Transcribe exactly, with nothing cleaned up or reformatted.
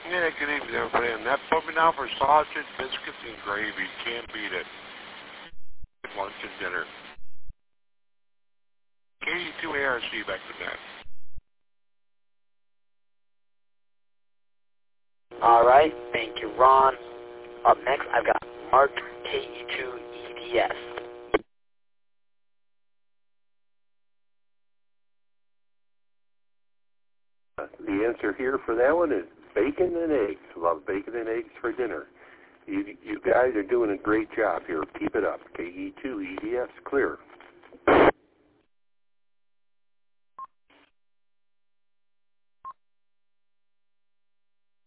Yeah, good evening, everybody. And that put me down for sausage, biscuits, and gravy. Can't beat it. Lunch and dinner. K E two A R C back to that. All right. Thank you, Ron. Up next, I've got Mark, K E two E D S. The answer here for that one is bacon and eggs. Love bacon and eggs for dinner. You, you guys are doing a great job here. Keep it up. K E two E D S, clear.